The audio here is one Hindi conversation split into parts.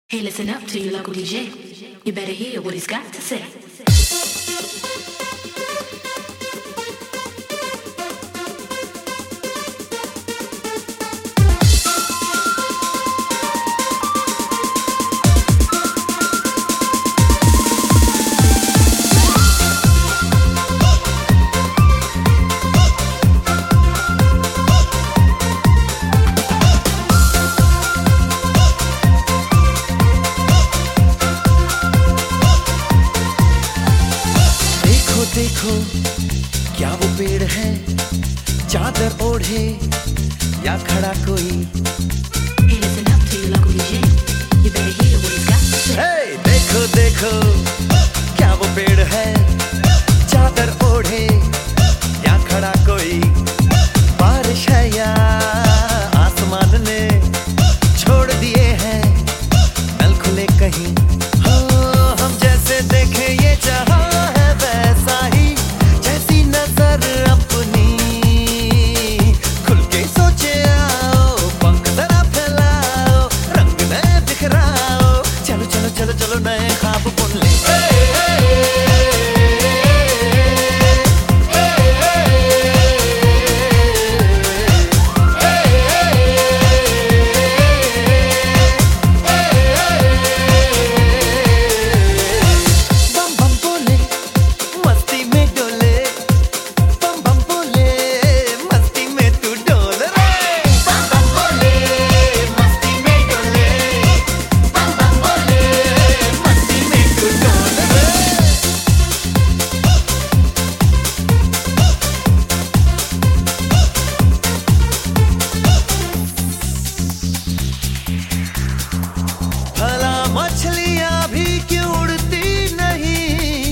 Hey, listen up to your local DJ. You better hear what he's got to say. देखो क्या वो पेड़ है, चादर ओढ़े या खड़ा कोई। Hey, listen up to your local DJ. You better hear what he's got to say. Hey, देखो देखो क्या वो पेड़ है, चादर ओढ़े या खड़ा कोई। बारिश है या आसमान ने छोड़ दिए हैं नल खुले कहीं। हो हम जैसे देखे ये जहां है वैसा ही, जैसी नजर अपनी खुल के सोचे आओ, पंख जरा फैलाओ, रंग नए बिखराओ, चलो चलो चलो चलो नए ख्वाब बुन ले। मछलियां भी क्यों उड़ती नहीं,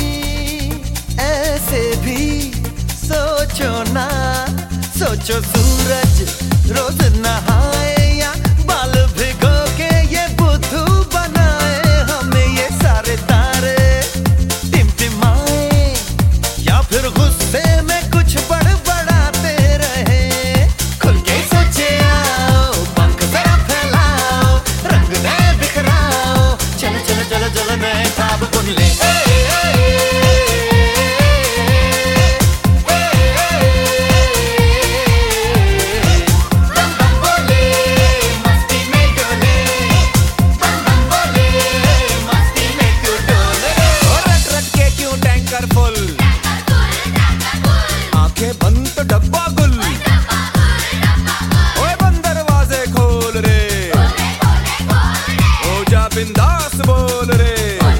ऐसे भी सोचो ना। सोचो सूरज रोज नहाए या बाल भिगो के ये बुद्धू बनाए, हमें ये सारे तारे टिमटिमाए या फिर गुस्से में कुछ बड़बड़ाते रहे। खुल के सोचे आओ, पंख जरा फैलाओ, रंग नए बिखराओ, चलो चलो चलो चलो नए ख्वाब बुन ले। आंखें बंद तो डब्बा गुल, ओए बंद दरवाजे खोल रे, हो जा बिंदास बोल रे।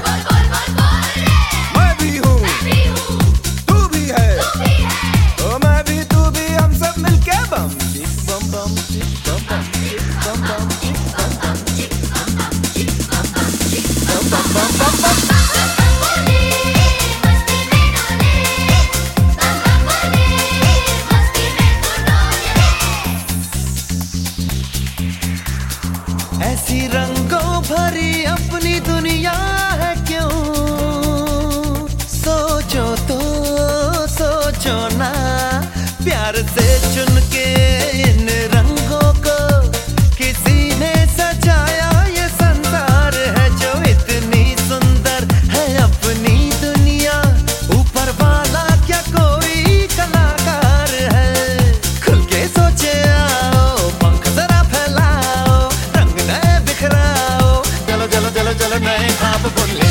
मैं भी हूँ तू भी है, ओ मैं भी तू भी, हम सब मिलके बम चिक बम बम चिक बम बम चिक बम बम चिक बम बम चिक बम बम चिक बम बम चिक बम बम बम बम बम। ऐसी रंगों भरी अपनी दुनिया है क्यों, सोचो तो सोचो ना। प्यार से चुन के इन रंगों को किसी ने सजाया, ये संसार है जो इतनी सुंदर है अपनी दुनिया। ऊपर वाला क्या कोई कलाकार है, खुल के सोचे आओ, पंख जरा फैलाओ, रंग नए बिखराओ, चलो चलो चलो चलो नए ख्वाब बुन ले।